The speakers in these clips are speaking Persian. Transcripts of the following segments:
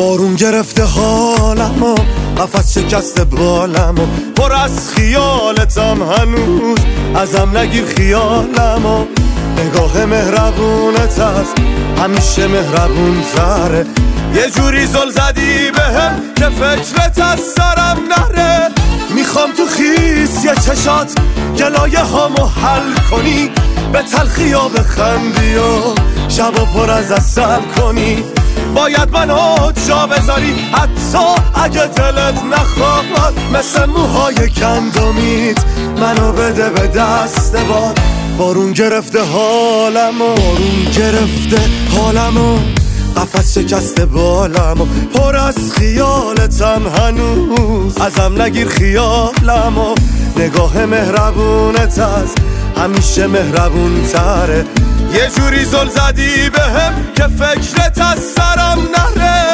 بارون گرفته حالمو، قفس شکسته بالمو، پر از خیالتم هنوز ازم نگیر خیالمو. نگاه مهربونت هست همیشه مهربون تره، یه جوری زل زدی بهم که فکرت از سرم نره. میخوام تو خیس یه چشات گلایه هامو حل کنی، به تلخی ها بخندی و شبا پر از عسل کنی. باید منو جا بذاری حتی اگه دلت نخواد، مثل موهای گندمیت منو بده به دست باد. بارون گرفته حالمو، بارون گرفته حالمو، قفس شکسته بالمو، پر از خیالتم هنوز ازم نگیر خیالمو. نگاه مهربونت هست همیشه مهربون تره، یه جوری زل زدی بهم که فکرت از سرم نره.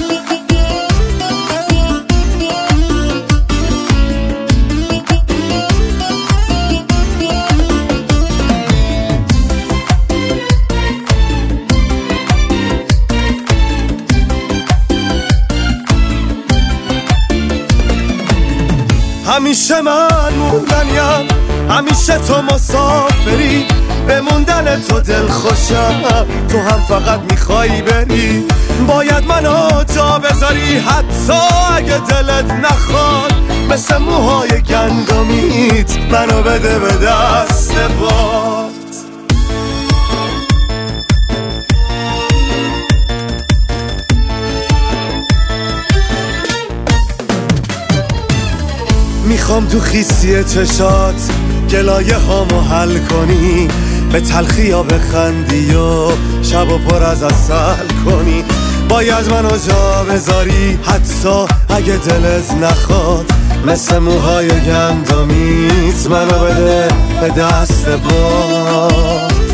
همیشه من موندنیم، همیشه تو مسافری، به موندن تو دل خوشم، تو هم فقط میخوایی بری. باید منو جا بذاری حتی اگه دلت نخواد، مثل موهای گندمیت منو بده به دست باد. میخوام تو خیسی چشات گلایه هامو حل کنی، به تلخی ها بخندی و شبو پر از عسل کنی. باید منو جا بذاری حتی اگه دلت نخواد، مثل موهای گندمیت منو بده به دست باد.